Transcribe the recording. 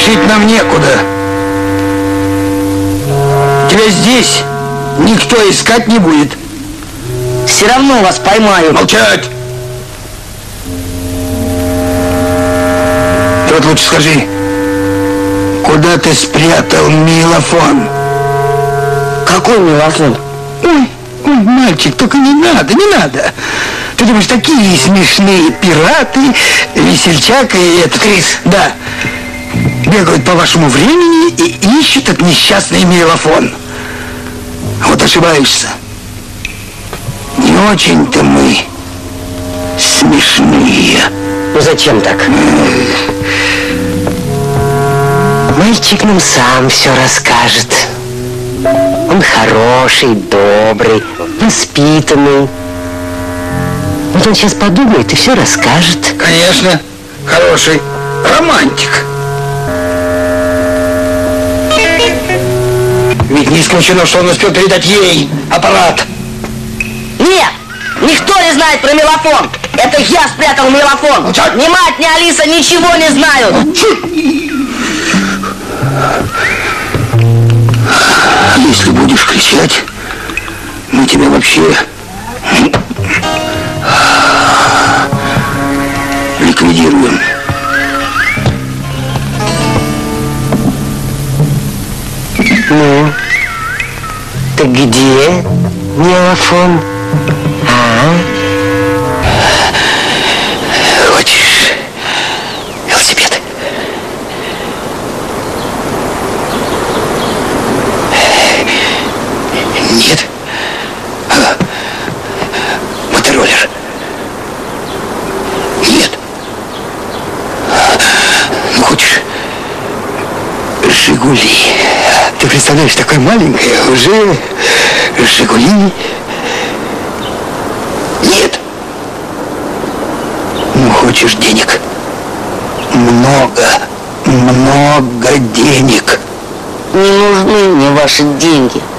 Спешить нам некуда. Тебя здесь никто искать не будет. Все равно вас поймают. Молчать! Ты вот лучше скажи, куда ты спрятал мелофон? Какой мелофон? Ой, мальчик, только не надо. Ты думаешь, такие смешные пираты, весельчак и этот... Крис. Да. Бегают по вашему времени и ищут этот несчастный мелофон. Вот ошибаешься. Не очень-то мы смешные. Ну зачем так? Мальчик нам сам все расскажет. Он хороший, добрый, воспитанный. Вот он сейчас подумает и все расскажет. Конечно, хороший романтик. Ведь не исключено, что он успел передать ей аппарат. Нет, никто не знает про мелофон. Это я спрятал мелофон. Молчать. Ни мать, ни Алиса ничего не знают. Если будешь кричать, мы тебя вообще ликвидируем. Ну, так где мелофон? Хочешь велосипед? Нет. Мотороллер? Нет. Ну, хочешь Жигули? Ты представляешь, такая маленькая, уже Жигули? Нет. Ну, хочешь денег? Много денег. Не нужны мне ваши деньги.